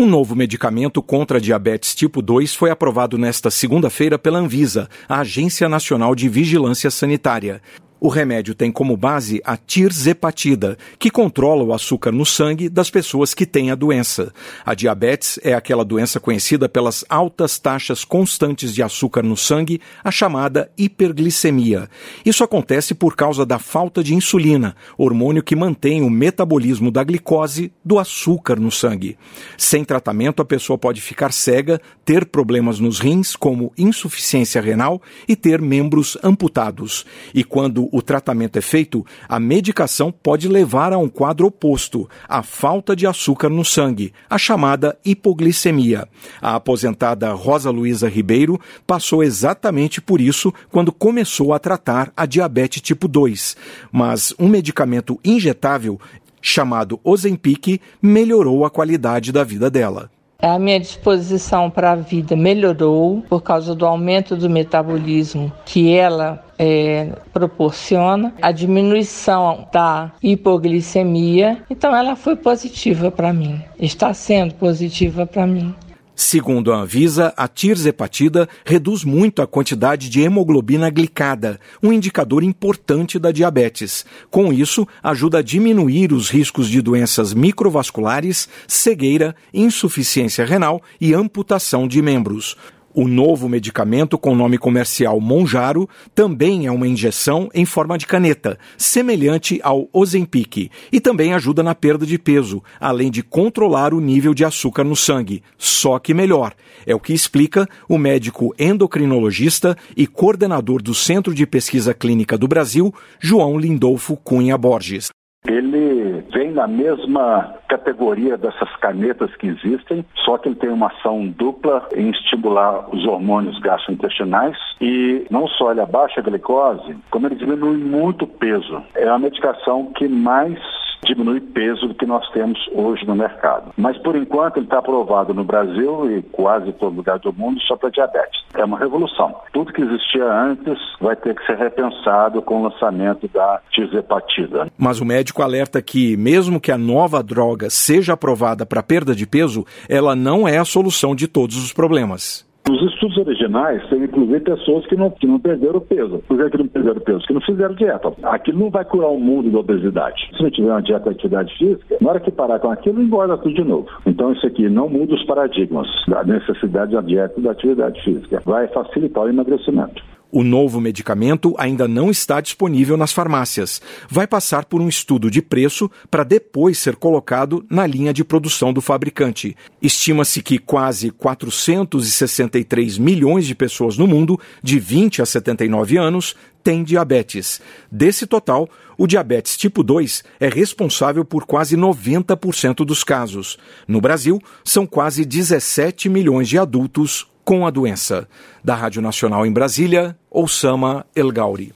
Um novo medicamento contra a diabetes tipo 2 foi aprovado nesta segunda-feira pela Anvisa, a Agência Nacional de Vigilância Sanitária. O remédio tem como base a tirzepatida, que controla o açúcar no sangue das pessoas que têm a doença. A diabetes é aquela doença conhecida pelas altas taxas constantes de açúcar no sangue, a chamada hiperglicemia. Isso acontece por causa da falta de insulina, hormônio que mantém o metabolismo da glicose, do açúcar no sangue. Sem tratamento, a pessoa pode ficar cega, ter problemas nos rins, como insuficiência renal, e ter membros amputados. E quando o tratamento é feito, a medicação pode levar a um quadro oposto, a falta de açúcar no sangue, a chamada hipoglicemia. A aposentada Rosa Luísa Ribeiro passou exatamente por isso quando começou a tratar a diabetes tipo 2. Mas um medicamento injetável, chamado Ozempic, melhorou a qualidade da vida dela. A minha disposição para a vida melhorou por causa do aumento do metabolismo que ela proporciona, a diminuição da hipoglicemia. Então ela foi positiva para mim, está sendo positiva para mim. Segundo a Anvisa, a tirzepatida reduz muito a quantidade de hemoglobina glicada, um indicador importante da diabetes. Com isso, ajuda a diminuir os riscos de doenças microvasculares, cegueira, insuficiência renal e amputação de membros. O novo medicamento, com nome comercial Mounjaro, também é uma injeção em forma de caneta, semelhante ao Ozempic, e também ajuda na perda de peso, além de controlar o nível de açúcar no sangue, só que melhor. É o que explica o médico endocrinologista e coordenador do Centro de Pesquisa Clínica do Brasil, João Lindolfo Cunha Borges. Ele vem na mesma categoria dessas canetas que existem, só que ele tem uma ação dupla em estimular os hormônios gastrointestinais e não só ele abaixa a glicose, como ele diminui muito o peso. É a medicação que mais diminui peso do que nós temos hoje no mercado. Mas, por enquanto, ele está aprovado no Brasil e quase todo lugar do mundo só para diabetes. É uma revolução. Tudo que existia antes vai ter que ser repensado com o lançamento da tirzepatida. Mas o médico alerta que, mesmo que a nova droga seja aprovada para perda de peso, ela não é a solução de todos os problemas. Os estudos originais têm, inclusive, pessoas que não perderam peso. Por que não perderam peso? Que não fizeram dieta. Aquilo não vai curar o mundo da obesidade. Se não tiver uma dieta de atividade física, na hora que parar com aquilo, engorda tudo de novo. Então, isso aqui não muda os paradigmas da necessidade da dieta e da atividade física. Vai facilitar o emagrecimento. O novo medicamento ainda não está disponível nas farmácias. Vai passar por um estudo de preço para depois ser colocado na linha de produção do fabricante. Estima-se que quase 463 milhões de pessoas no mundo, de 20 a 79 anos, têm diabetes. Desse total, o diabetes tipo 2 é responsável por quase 90% dos casos. No Brasil, são quase 17 milhões de adultos com a doença. Da Rádio Nacional em Brasília, Oussama El Gauri.